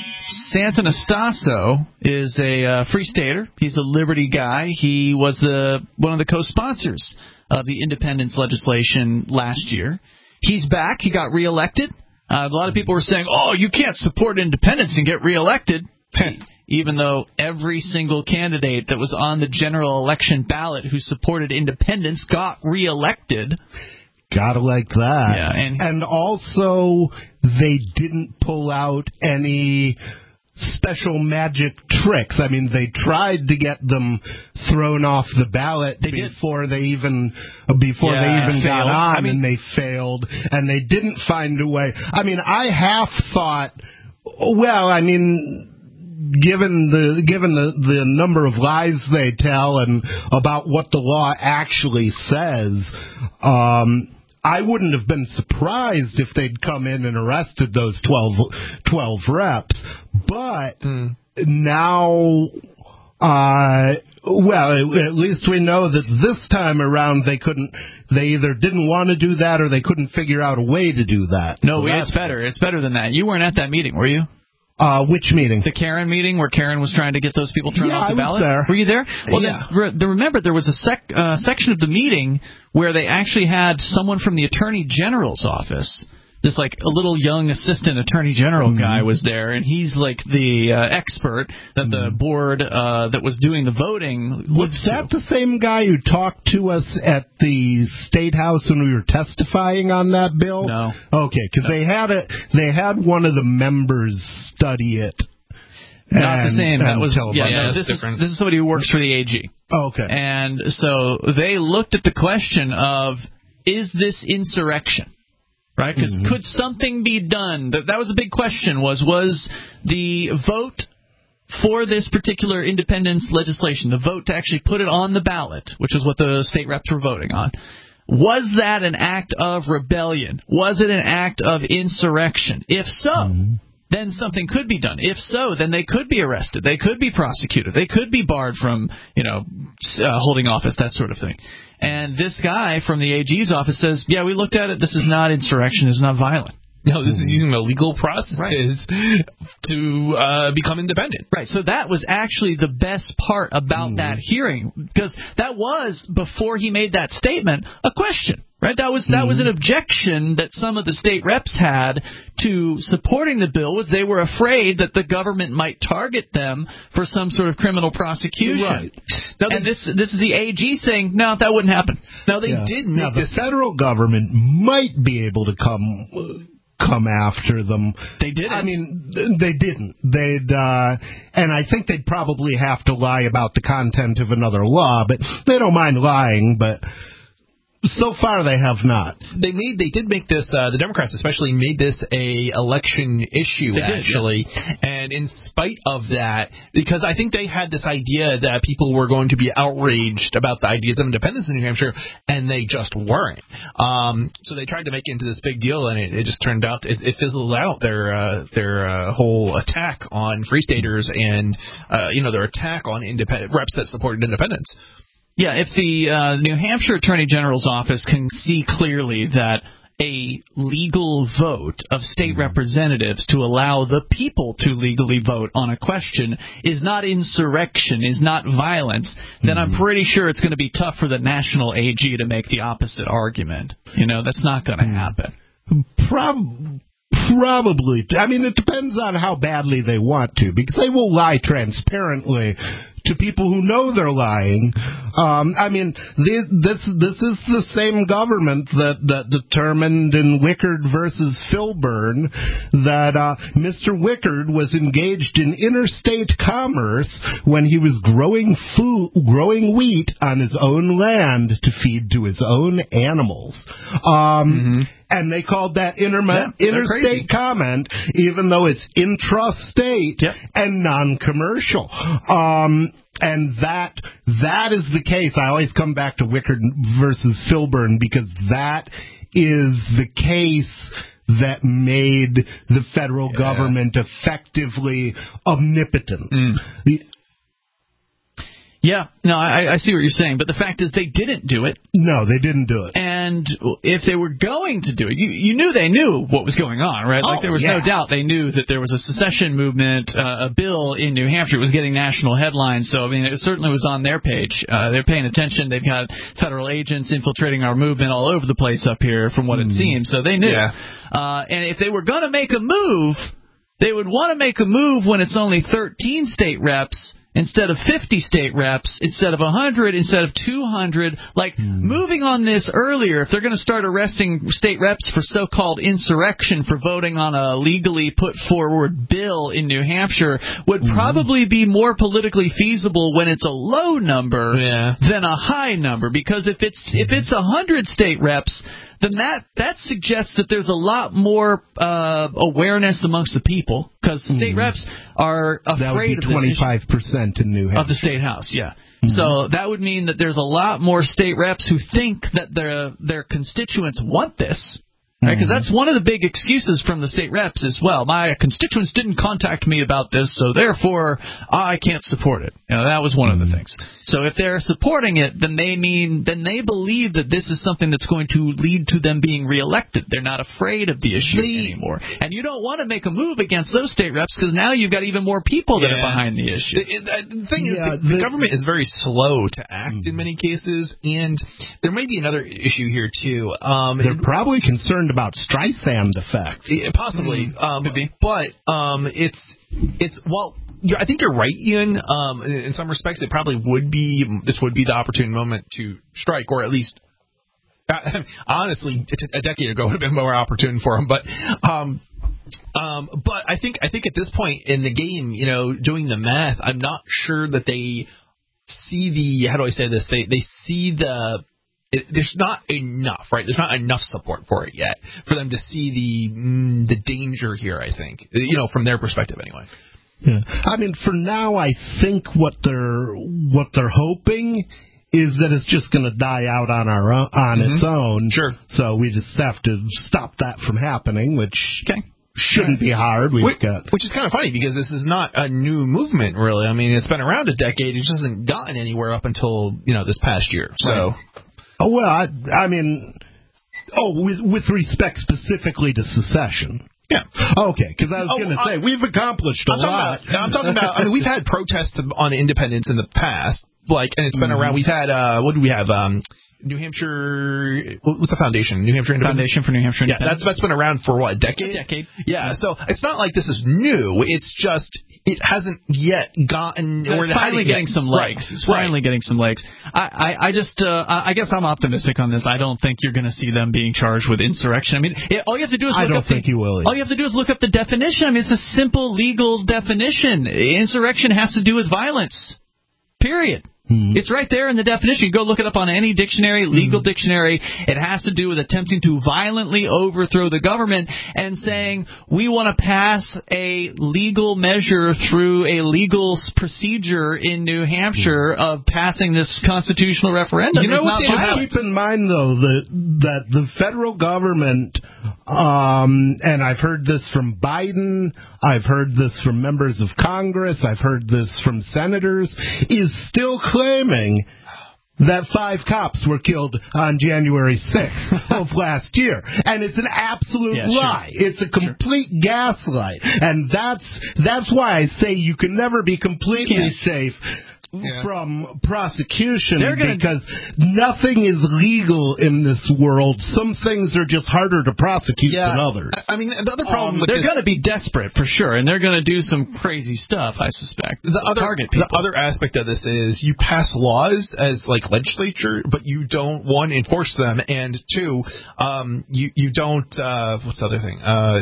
Santanastaso is a uh, free stater. He's a Liberty guy. He was the one of the co-sponsors of the independence legislation last year. He's back. He got reelected. Uh, a lot of people were saying, oh, you can't support independence and get reelected. Even though every single candidate that was on the general election ballot who supported independence got reelected. Gotta like that. Yeah, and, and also, they didn't pull out any special magic tricks. I mean, they tried to get them thrown off the ballot they before did. they even before yeah, they even failed. got on, I mean, and they failed, and they didn't find a way. I mean, I half thought, well, I mean, given the given the, the number of lies they tell and about what the law actually says, um, I wouldn't have been surprised if they'd come in and arrested those twelve, twelve reps. But mm. now, uh, well, at least we know that this time around they couldn't, they either didn't want to do that or they couldn't figure out a way to do that. No, so it's better. It's better than that. You weren't at that meeting, were you? Uh, which meeting? The Karen meeting where Karen was trying to get those people turned yeah, off the I ballot? Was there. Were you there? Well, yeah. then, re- remember, there was a sec- uh, section of the meeting where they actually had someone from the Attorney General's office. This, like, a little young assistant attorney general mm-hmm. guy was there, and he's, like, the uh, expert that mm-hmm. the board uh, that was doing the voting Was that to. the same guy who talked to us at the State House when we were testifying on that bill? No. Okay, because no. they had a they had one of the members study it. Not and, the same. That was yeah. yeah this is this is somebody who works for the A G. Oh, okay. And so they looked at the question of, is this insurrection? Right? Because mm-hmm. could something be done? That, that was a big question. Was was the vote for this particular independence legislation, the vote to actually put it on the ballot, which is what the state reps were voting on, was that an act of rebellion? Was it an act of insurrection? If so, mm-hmm. then something could be done. If so, then they could be arrested. They could be prosecuted. They could be barred from, you know, uh, holding office, that sort of thing. And this guy from the A G's office says, yeah, we looked at it. This is not insurrection. It's not violent. No, this is using the legal processes right. to uh, become independent. Right. So that was actually the best part about mm. that hearing, because that was, before he made that statement, a question. Right, that was that was an objection that some of the state reps had to supporting the bill, was they were afraid that the government might target them for some sort of criminal prosecution. Right. Now and they, this this is the A G saying, no, that wouldn't happen. Now they yeah. did now, make the this. federal government might be able to come. come after them. They didn't. I mean, they didn't. They'd, uh, and I think they'd probably have to lie about the content of another law, but they don't mind lying, but So far, they have not. They made, they did make this. Uh, the Democrats, especially, made this a election issue. They did, actually, yeah. and in spite of that, because I think they had this idea that people were going to be outraged about the ideas of independence in New Hampshire, and they just weren't. Um, so they tried to make it into this big deal, and it, it just turned out it, it fizzled out their uh, their uh, whole attack on Free Staters and uh, you know their attack on independent reps that supported independence. Yeah, if the uh, New Hampshire Attorney General's office can see clearly that a legal vote of state representatives to allow the people to legally vote on a question is not insurrection, is not violence, then I'm pretty sure it's going to be tough for the national A G to make the opposite argument. You know, that's not going to happen. Prob- probably. I mean, it depends on how badly they want to, because they will lie transparently to people who know they're lying. Um, I mean, this this is the same government that, that determined in Wickard versus Filburn that uh, Mister Wickard was engaged in interstate commerce when he was growing food, growing wheat on his own land to feed to his own animals. Um, mm-hmm. And they called that interma- yeah, interstate comment, even though it's intrastate yep. and non-commercial. Um, and that that is the case. I always come back to Wickard versus Filburn because that is the case that made the federal yeah. government effectively omnipotent. Mm. The, Yeah, no, I, I see what you're saying, but the fact is they didn't do it. No, they didn't do it. And if they were going to do it, you, you knew they knew what was going on, right? Oh, like there was yeah. no doubt they knew that there was a secession movement, uh, a bill in New Hampshire. It was getting national headlines, so I mean, it certainly was on their page. Uh, they're paying attention. They've got federal agents infiltrating our movement all over the place up here, from what mm. it seems. So they knew. Yeah. Uh, and if they were going to make a move, they would want to make a move when it's only thirteen state reps. Instead of fifty state reps, instead of one hundred, instead of two hundred, like mm. moving on this earlier, if they're going to start arresting state reps for so-called insurrection for voting on a legally put forward bill in New Hampshire, would mm. probably be more politically feasible when it's a low number yeah. than a high number. Because if it's if it's one hundred state reps, then that, that suggests that there's a lot more uh, awareness amongst the people, because state mm. reps are afraid that would be of this twenty-five percent in New Hampshire. Of the state house, yeah. Mm-hmm. So that would mean that there's a lot more state reps who think that their their constituents want this. Right, because that's one of the big excuses from the state reps as well. My constituents didn't contact me about this, so therefore I can't support it. You know, that was one of the things. So if they're supporting it, then they mean then they believe that this is something that's going to lead to them being reelected. They're not afraid of the issue the, anymore. And you don't want to make a move against those state reps because now you've got even more people that yeah. are behind the issue. The, the thing yeah, is, the, the, the government is very slow to act in many cases, and there may be another issue here too. Um, they're probably concerned about Streisand effect. Possibly. Mm, um, but um, it's, it's well, you're, I think you're right, Ian. Um, in some respects, it probably would be, this would be the opportune moment to strike, or at least, uh, honestly, a decade ago would have been more opportune for him. But um, um, but I think I think at this point in the game, you know, doing the math, I'm not sure that they see the, how do I say this, they, they see the, It, there's not enough, right? There's not enough support for it yet for them to see the mm, the danger here, I think. You know, from their perspective anyway. Yeah. I mean, for now, I think what they're what they're hoping is that it's just going to die out on our own, on mm-hmm. its own. Sure. So we just have to stop that from happening, which okay. shouldn't be hard. We've which, got which is kind of funny because this is not a new movement, really. I mean, it's been around a decade. It just hasn't gotten anywhere up until, you know, this past year. So. Right. Oh, well, I, I mean, oh, with, with respect specifically to secession. Yeah. Okay, because I was oh, going to say, we've accomplished a I'm lot. About, I'm talking about, I mean, we've had protests on independence in the past, like, and it's been mm-hmm. around. We've had, uh, what do we have? Um, New Hampshire, what's the foundation? New Hampshire Independence? Foundation for New Hampshire Independence. Yeah, that's, that's been around for what, a decade? A decade. Yeah, so it's not like this is new. It's just, it hasn't yet gotten, or it's finally getting some legs. Right. It's finally right. getting some legs. I, I, I just, uh, I guess I'm optimistic on this. I don't think you're going to see them being charged with insurrection. I mean, it, all you have to do is look I don't up think the, you will. All you have to do is look up the definition. I mean, it's a simple legal definition. Insurrection has to do with violence. Period. Mm-hmm. It's right there in the definition. You go look it up on any dictionary, legal mm-hmm. dictionary. It has to do with attempting to violently overthrow the government and saying we want to pass a legal measure through a legal procedure in New Hampshire mm-hmm. of passing this constitutional referendum. You know what? Keep in mind, though, that, that the federal government, um, and I've heard this from Biden, I've heard this from members of Congress, I've heard this from senators, is still claiming that five cops were killed on January sixth of last year. And it's an absolute yeah, lie. Sure. It's a complete sure. gaslight. And that's that's why I say you can never be completely safe Yeah. from prosecution gonna, because nothing is legal in this world. Some things are just harder to prosecute yeah, than others. I mean, the other problem um, with they're this, going to be desperate for sure, and they're going to do some crazy stuff, I suspect. The other, target people. The other aspect of this is you pass laws as like legislature, but you don't one enforce them, and two, um, you you don't. Uh, what's the other thing? Uh,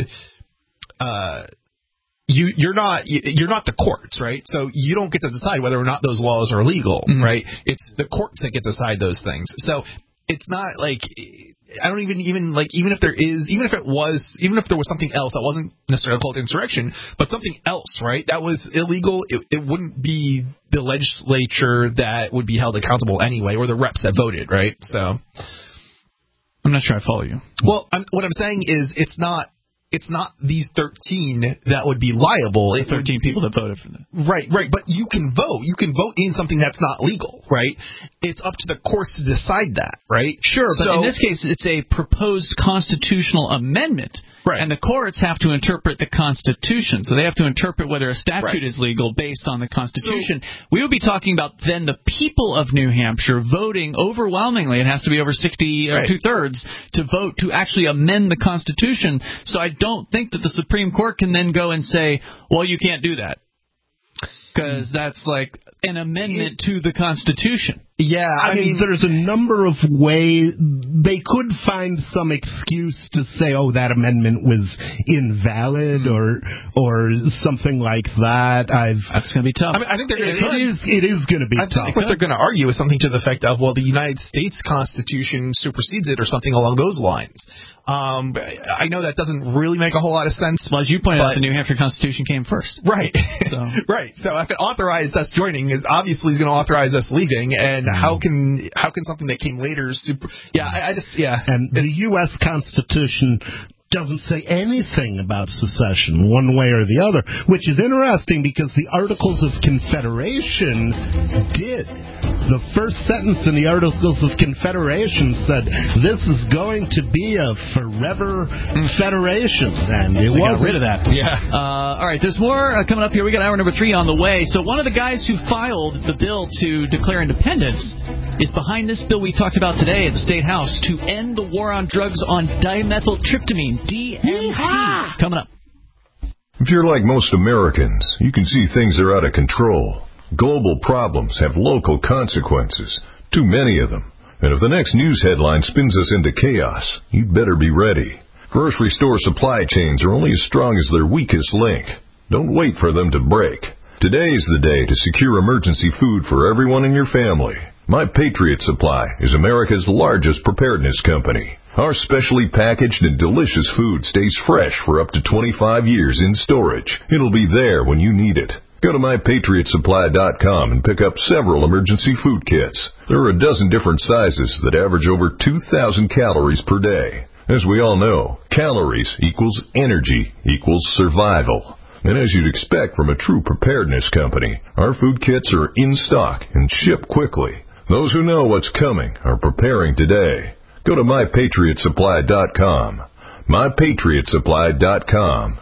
uh. You, you're not you're not the courts, right? So you don't get to decide whether or not those laws are legal, mm-hmm. right? It's the courts that get to decide those things. So it's not like I don't even even like even if there is even if it was even if there was something else that wasn't necessarily called insurrection, but something else, right? That was illegal. It, it wouldn't be the legislature that would be held accountable anyway, or the reps that voted, right? So I'm not sure I follow you. Well, I'm, what I'm saying is it's not. It's not these thirteen that would be liable. The thirteen would, people that voted for them. Right, right. But you can vote. You can vote in something that's not legal, right? It's up to the courts to decide that, right? Sure, but so, in this case, it's a proposed constitutional amendment. Right. And the courts have to interpret the Constitution. So they have to interpret whether a statute right. is legal based on the Constitution. So, we would be talking about then the people of New Hampshire voting overwhelmingly. It has to be over sixty right. or two-thirds to vote to actually amend the Constitution. So I don't think that the Supreme Court can then go and say, well, you can't do that. Because that's like an amendment to the Constitution. Yeah, I, I mean, mean, there's a number of ways they could find some excuse to say, "Oh, that amendment was invalid," mm-hmm. or or something like that. I've that's going to be tough. I, mean, I think they're it, gonna, it is it is going to be I tough. think what they're going to argue is something to the effect of, "Well, the United States Constitution supersedes it," or something along those lines. Um, I know that doesn't really make a whole lot of sense. Well, as you pointed out, the New Hampshire Constitution came first. Right. So. right. So if it authorized us joining, it obviously is going to authorize us leaving. And mm. how can how can something that came later super? Yeah, I, I just yeah. And the U S Constitution doesn't say anything about secession one way or the other, which is interesting because the Articles of Confederation did. The first sentence in the Articles of Confederation said, this is going to be a forever federation, and it wasn't. Got rid of that. Yeah. Uh, all right, there's more uh, coming up here. We got hour number three on the way. So one of the guys who filed the bill to declare independence is behind this bill we talked about today at the State House to end the war on drugs on dimethyltryptamine. D M T. Yeehaw! Coming up. If you're like most Americans, you can see things are out of control. Global problems have local consequences, too many of them. And if the next news headline spins us into chaos, you'd better be ready. Grocery store supply chains are only as strong as their weakest link. Don't wait for them to break. Today is the day to secure emergency food for everyone in your family. My Patriot Supply is America's largest preparedness company. Our specially packaged and delicious food stays fresh for up to twenty-five years in storage. It'll be there when you need it. Go to my patriot supply dot com and pick up several emergency food kits. There are a dozen different sizes that average over two thousand calories per day. As we all know, calories equals energy equals survival. And as you'd expect from a true preparedness company, our food kits are in stock and ship quickly. Those who know what's coming are preparing today. Go to my patriot supply dot com. my patriot supply dot com.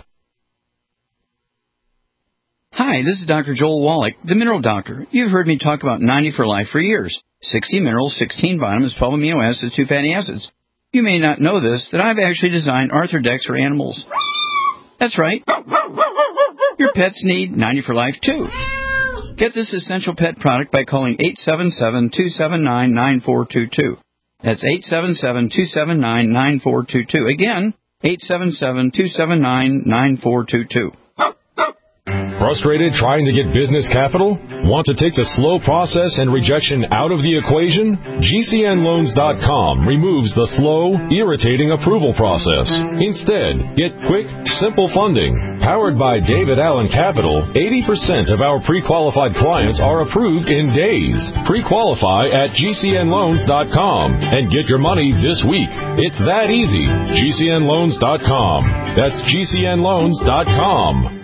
Hi, this is Doctor Joel Wallach, the Mineral Doctor. You've heard me talk about ninety for Life for years. sixty minerals, sixteen vitamins, twelve amino acids, two fatty acids. You may not know this, that I've actually designed Arthrodex for animals. That's right. Your pets need ninety for Life, too. Get this essential pet product by calling eight seven seven, two seven nine, nine four two two. That's eight seven seven, two seven nine, nine four two two. Again, eight seven seven, two seven nine, nine four two two. Frustrated trying to get business capital? Want to take the slow process and rejection out of the equation? G C N loans dot com removes the slow, irritating approval process. Instead, get quick, simple funding. Powered by David Allen Capital, eighty percent of our pre-qualified clients are approved in days. Pre-qualify at G C N loans dot com and get your money this week. It's that easy. G C N loans dot com. That's G C N loans dot com.